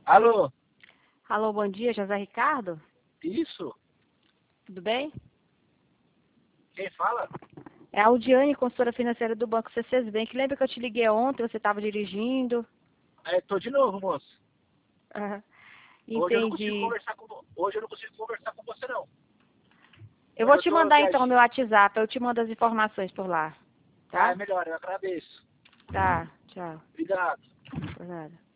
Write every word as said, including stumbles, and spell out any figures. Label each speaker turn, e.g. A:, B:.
A: Alô?
B: Alô, bom dia, José Ricardo?
A: Isso?
B: Tudo bem?
A: Quem fala?
B: É a Aldiane, consultora financeira do Banco C C Bank. Lembra que eu te liguei ontem, você estava dirigindo?
A: É, tô de novo, moço.
B: Ah,
A: Hoje eu não consigo
B: entendi.
A: conversar com vo- Hoje eu não consigo conversar com você não.
B: Eu vou
A: Eu
B: te
A: tô
B: mandar então
A: viajando.
B: meu WhatsApp, eu te mando as informações por lá,
A: Tá, é
B: tá?
A: melhor, eu agradeço.
B: Tá, tchau.
A: Obrigado.
B: Por nada.